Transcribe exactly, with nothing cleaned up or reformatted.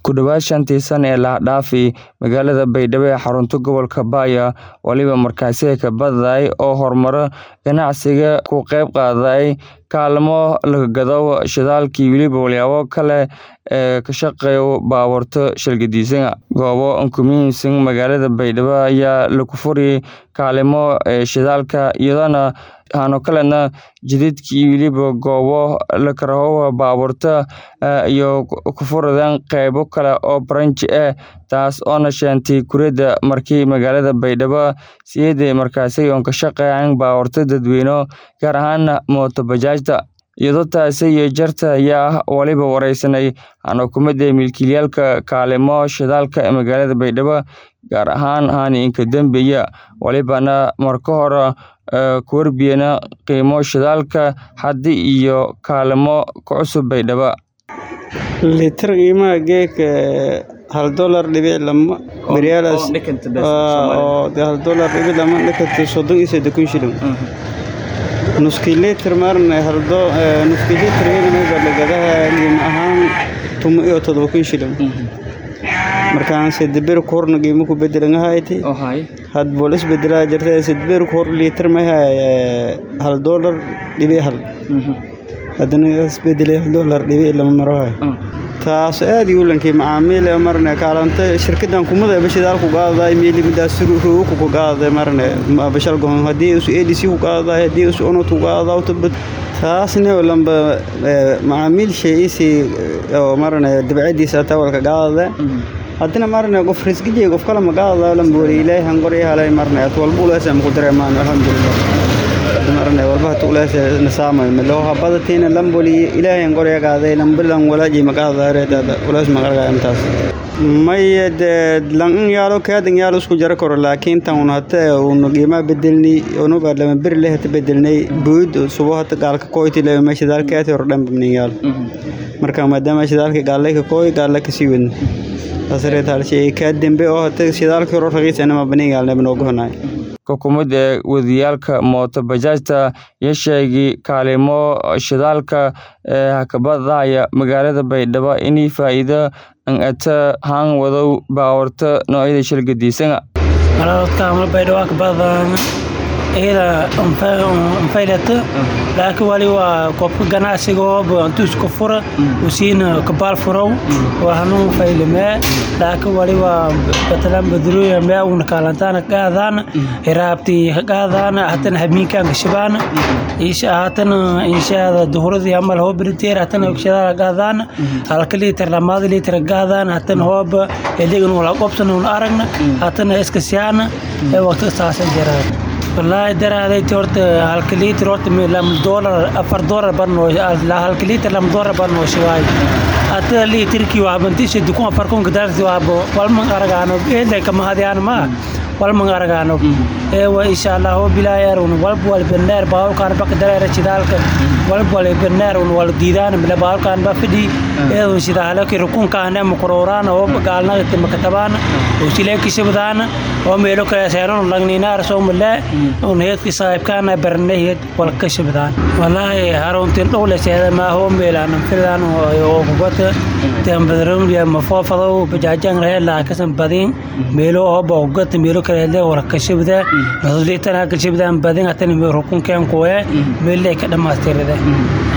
ku dhawaad shantii sano ee la dhaafay magaalada Baydhabo ee xarunta gobolka Baya waliba markaasi ka baday oo horumar ganacsiga ku qayb qaaday kaalmo laga gado shidaalkii waliba walyaabo kale ee ka shaqeeyo baawarta shilgadiisana goobo ankumiinsan magaalada Baydhabo ayaa lagu furay kaalmo shidaalka iyadana aanu kalena jidadkii waliba goobo la karaho baawarta iyo ku furadan qaybo kale oo branch ah taas oo nashantii kurada markii magaalada Baydhabo sideed markaasi oo ka shaqeeyaan baawarta dadweyno gaar ahaan mooto bajaajta iyadoo taasi iyo jarta ayaa waliba wareysanay aan hukuumadda milkiilayaalka kaalmo shidaalka ee magaalada Baydhabo gaar ahaan haani inka dambeeya walibana marka hore ku warbiyana qiimo shidaalka hadii iyo kaalmo ku cusub Baydhabo litir qiimaha geeka hal dollar dhibic lama bariyaalas oo hal dollar dhibic lama dhakatay soddon iyo saddex kun shilin nus kiiloomitir marna hal do nus kiiloomitir weyn ma gadaha qiimo ahaan toban iyo toddoba kun shilin markaan sidbeer korna qiimo ku bedelanahay had bolis bedela jirtay sidbeer kor litir ma hal dollar dhibic hal hadana isbedelay hal dollar dhibic lama marahay taas aad iyo lankii macaamiil marna kaalanta shirkadan kumada bashidaal ku qaaday meeli midaas ruu ku qaaday marna bashal goon hadii uu A D C ku qaaday hadii uu ono ku qaaday taasna lamba macaamiil sheeyisi oo marna dibcadiisa tawalka qaaday hadana marna qof risqiye qof kala ma qaaday lamba ilaahay hangori halay marna walba ulaasam ku dareemaan alxamdulillah marna walba tuulaasay nasaamay melo habadatina lamboli ilaahay hangori qaaday lambalan walaaji ma qaaday ulaas ma qarqaa intaas mayad lan yaalo kaadin yaalo isku jar karo laakiin tan hata uu qiimo bedelni oo baad lama bir leh bedelnay buud subaha gaalka kooyti leh meesha dalkeed hor dhan bnin yaal marka maadaama shidaalka gaalka kooy gaalka si weyn asare talshay ka dambe oo hata shidaalka hor raqiisana ma bnin yaal nabno gohnay xukuumadda wadiyaalka mooto bajaajta iyo sheegay kaalmo shidaalka ee ka badaya magaalada Baydhabo inay faa'iido an ata haan wado baawarta noocyada shilgadiisana marka ma Baydhabo ka badan ila um faylata laakiin wali waa qof ganacsiga oo intuu ku fura usiina ka baal furo waxaanu faylme laakiin wali waa batalan badruya ma una kaalantana qaadaan iraabti qaadaan hatan habeenkan shabaan isha hatan insha duhuradi amal hoo birteer hatan shada qaadaan halka litir lamaad litir qaadaan hatan hoob edegan wala qobsan un aragna hatan iska siyaana ee waqti saasan jiraa والله درا هذا تورت هالكليت روت لم دولار أفر دولار برنو لا هالكليت لم دولار برنو شوي أتلي تركي وابنتيش دكون أفركون قدر جوابه والمن أرجعنا إيه كم هذا أنا ما والمن أرجعنا إيه وإن شاء الله هو بلا يرون والب والبنار باو كان بقدر يرشدالك والب والبنار والديدان بلا باو كان بفدي إيه وشدالك يركون كان مقروران هو قالنا مكتبان وشيلك شبدان وميلو كيسيرون لغنينا رسوم الله ونهيت في صاحب كان برنيت والكشبدان والله هارون تنقول سيدا ما هو ميلان فلان وقوت تنبذرون يا مفافضو بجاجان رهي لا كسم بدين ميلو هو بوقت ميلو كرهده والكشبدا نظريتنا كشبدان بدين أتني ركون كان قوي ميلو كده ما استيرده